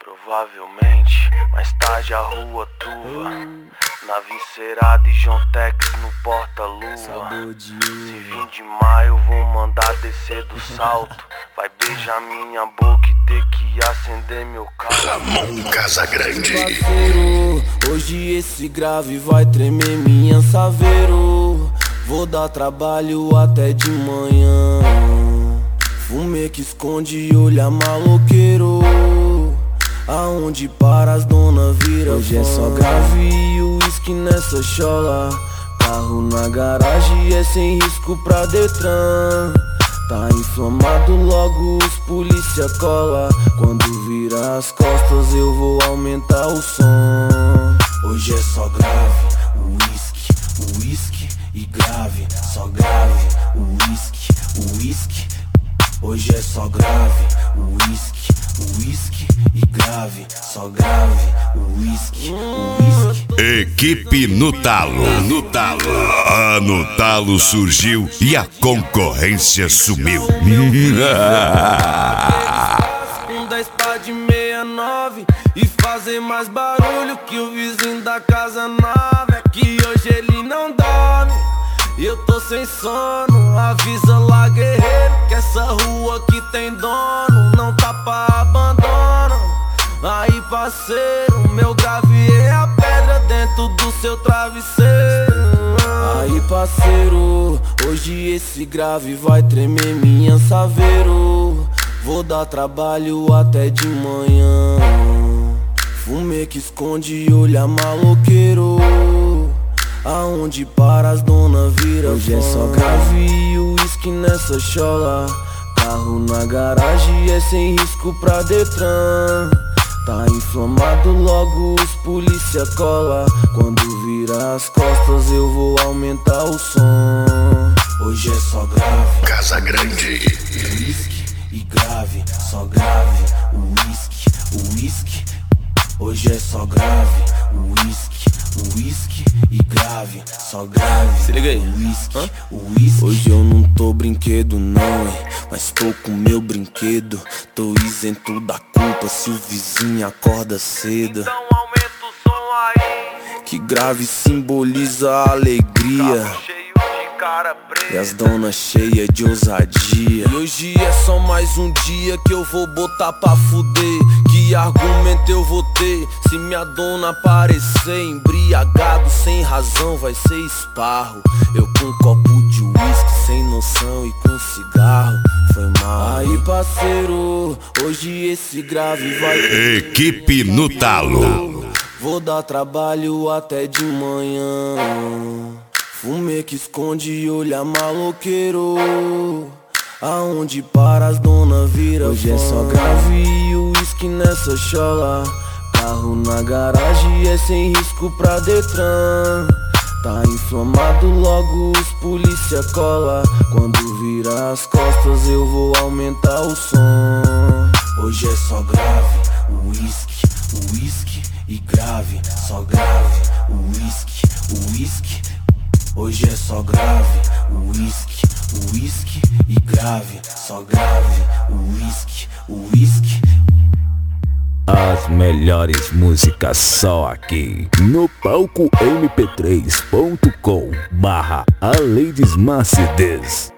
Provavelmente, mais tarde a rua turva, nave encerada e John Tex no porta-lua. Se vim de maio vou mandar descer do salto. Vai beijar minha boca e ter que acender meu carro. Ramon Casagrande. Parceiro, hoje esse grave vai tremer minha saveiro. Vou dar trabalho até de manhã. Fumê que esconde e olha maloqueiro. Aonde para as dona vira hoje fã. É só grave e uísque nessa chola. Carro na garagem é sem risco pra Detran. Tá inflamado, logo os polícia cola. Quando vira as costas eu vou aumentar o som. Hoje é só grave, uísque e grave. Só grave, uísque. Hoje é só grave, uísque e grave. Só grave, uísque. Equipe no talo. Ah, no talo surgiu e a concorrência sumiu. Com 10 pá de 69 e fazer mais barulho que o vizinho da casa nova. É que hoje ele não dorme e eu tô sem sono. Avisa lá, guerreiro, que essa rua aqui tem dono. Não tá pra abandono. Aí, parceiro, meu grave é a pedra dentro do seu travesseiro. Aí, parceiro, hoje esse grave vai tremer minha saveiro. Vou dar trabalho até de manhã. Fumê que esconde e olha maloqueiro. Aonde para as dona vira hoje fã. É só grave e uísque nessa chola. Carro na garagem é sem risco pra Detran. Tá inflamado, logo os polícia cola. Quando vira as costas eu vou aumentar o som. Hoje é só grave, Casagrande. uísque e grave. Só grave, uísque. Hoje é só grave, uísque e grave. Só grave, se liga aí, uísque. Hoje eu não tô brinquedo não, mas tô com meu brinquedo. Tô isento da culpa se o vizinho acorda cedo. Então aumenta o som aí. Que grave simboliza a alegria Carro cheio de cara preta. e as donas cheias de ousadia. E hoje é só mais um dia que eu vou botar pra fuder. Que argumento eu vou ter se minha dona aparecer embriagado sem razão? Vai ser esparro. Eu com um copo de uísque sem noção e com cigarro. Foi mal. Aí, parceiro, hoje esse grave vai Equipe no talo. Vou dar trabalho até de manhã. Fumê que esconde e olha maloqueiro. Aonde para as dona vira hoje fã. É só grave e uísque nessa chola. Carro na garagem é sem risco pra Detran. Tá inflamado, logo os polícia cola. Quando vira as costas eu vou aumentar o som. Hoje é só grave, uísque e grave. Só grave, uísque. Hoje é só grave, uísque e grave. Só grave, uísque. As melhores músicas só aqui no palco mp3.com/Ladies Mercedes.